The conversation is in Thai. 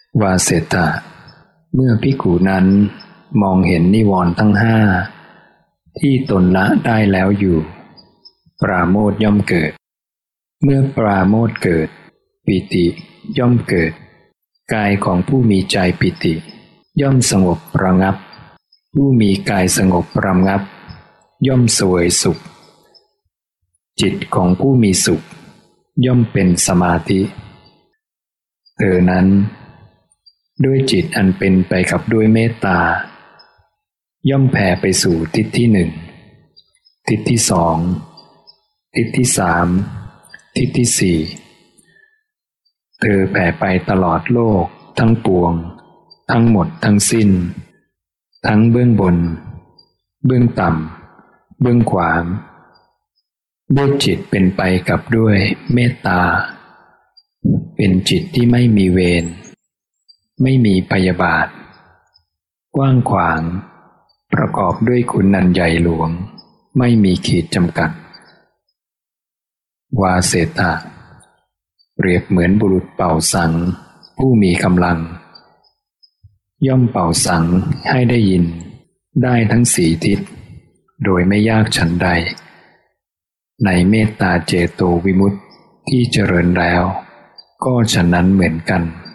วาเสตะเมื่อภิกขุนั้นมองเห็นนิวรณ์ทั้งห้าที่ตนละได้แล้วอยู่ปราโมทย์ย่อมเกิดเมื่อปราโมทย์เกิดปิติย่อมเกิดกายของผู้มีใจปิติย่อมสงบระงับผู้มีกายสงบระงับย่อมเสวยสุขจิตของผู้มีสุขย่อมเป็นสมาธิเธอนั้นด้วยจิตอันเป็นไปกับด้วยเมตตาย่อมแผ่ไปสู่ทิศที่หนึ่งทิศที่สองทิศที่สามทิศที่สี่เธอแผ่ไปตลอดโลกทั้งปวงทั้งหมดทั้งสิ้นทั้งเบื้องบนเบื้องต่ำเบื้องขวางด้วยจิตเป็นไปกับด้วยเมตตาเป็นจิตที่ไม่มีเวรไม่มีพยาบาทกว้างขวางประกอบด้วยคุณนันใหญ่หลวงไม่มีขีดจำกัดวาเสตะเปรียบเหมือนบุรุษเป่าสังผู้มีกำลังย่อมเป่าสังให้ได้ยินได้ทั้งสี่ทิศโดยไม่ยากฉันใดในเมตตาเจโตวิมุตติที่เจริญแล้วก็ฉะนั้นเหมือนกัน